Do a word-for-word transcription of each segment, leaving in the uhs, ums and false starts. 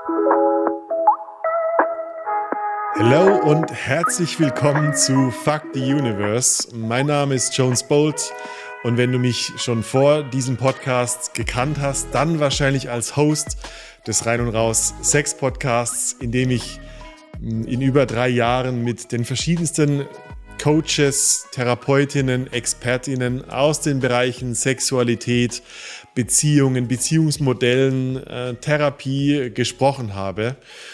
Hallo und herzlich willkommen zu Fuck the Universe. Mein Name ist Jones Bolt und wenn du mich schon vor diesem Podcast gekannt hast, dann wahrscheinlich als Host des Rein und Raus Sex Podcasts, in dem ich in über drei Jahren mit den verschiedensten Coaches, Therapeutinnen, Expertinnen aus den Bereichen Sexualität, Beziehungen, Beziehungsmodellen, äh, Therapie gesprochen habe.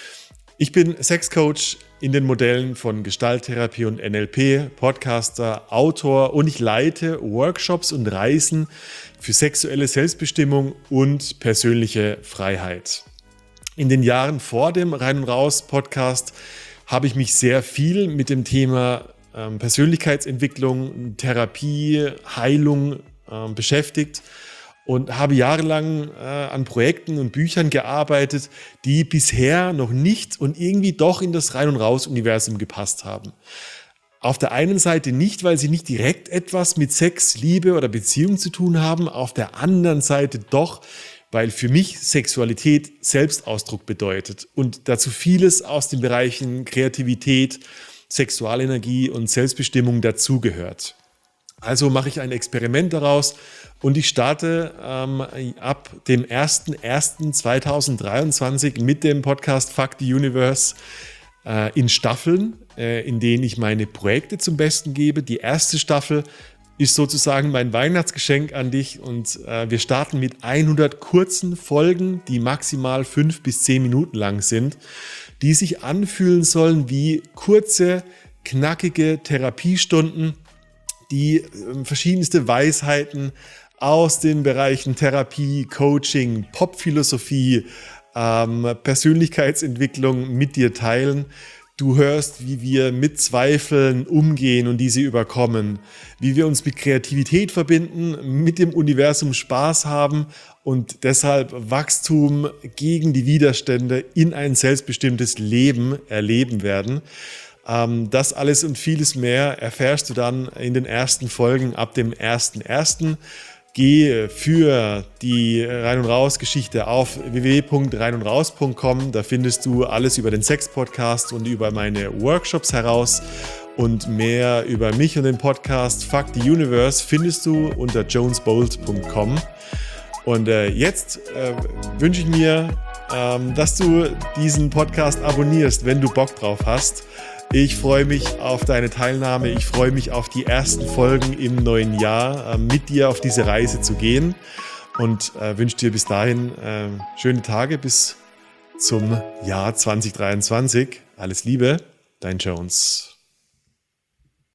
Ich bin Sexcoach in den Modellen von Gestalttherapie und N L P, Podcaster, Autor und ich leite Workshops und Reisen für sexuelle Selbstbestimmung und persönliche Freiheit. In den Jahren vor dem Rein und Raus Podcast habe ich mich sehr viel mit dem Thema ähm, Persönlichkeitsentwicklung, Therapie, Heilung äh, beschäftigt und habe jahrelang äh, an Projekten und Büchern gearbeitet, die bisher noch nicht und irgendwie doch in das Rein- und Raus-Universum gepasst haben. Auf der einen Seite nicht, weil sie nicht direkt etwas mit Sex, Liebe oder Beziehung zu tun haben, auf der anderen Seite doch, weil für mich Sexualität Selbstausdruck bedeutet und dazu vieles aus den Bereichen Kreativität, Sexualenergie und Selbstbestimmung dazugehört. Also mache ich ein Experiment daraus und ich starte ähm, ab dem ersten ersten zweitausenddreiundzwanzig mit dem Podcast Fuck the Universe äh, in Staffeln, äh, in denen ich meine Projekte zum Besten gebe. Die erste Staffel ist sozusagen mein Weihnachtsgeschenk an dich und äh, wir starten mit hundert kurzen Folgen, die maximal fünf bis zehn Minuten lang sind, die sich anfühlen sollen wie kurze, knackige Therapiestunden, die äh, verschiedenste Weisheiten aus den Bereichen Therapie, Coaching, Popphilosophie, ähm, Persönlichkeitsentwicklung mit dir teilen. Du hörst, wie wir mit Zweifeln umgehen und diese überkommen, wie wir uns mit Kreativität verbinden, mit dem Universum Spaß haben und deshalb Wachstum gegen die Widerstände in ein selbstbestimmtes Leben erleben werden. Das alles und vieles mehr erfährst du dann in den ersten Folgen ab dem ersten ersten Geh für die Rein- und Raus-Geschichte auf w w w punkt rein und raus punkt com. Da findest du alles über den Sex-Podcast und über meine Workshops heraus. Und mehr über mich und den Podcast Fuck the Universe findest du unter jones bolt punkt com. Und äh, jetzt äh, wünsche ich mir, ähm, dass du diesen Podcast abonnierst, wenn du Bock drauf hast. Ich freue mich auf deine Teilnahme. Ich freue mich auf die ersten Folgen im neuen Jahr, äh, mit dir auf diese Reise zu gehen und äh, wünsche dir bis dahin äh, schöne Tage bis zum Jahr zwanzig dreiundzwanzig. Alles Liebe, dein Jones.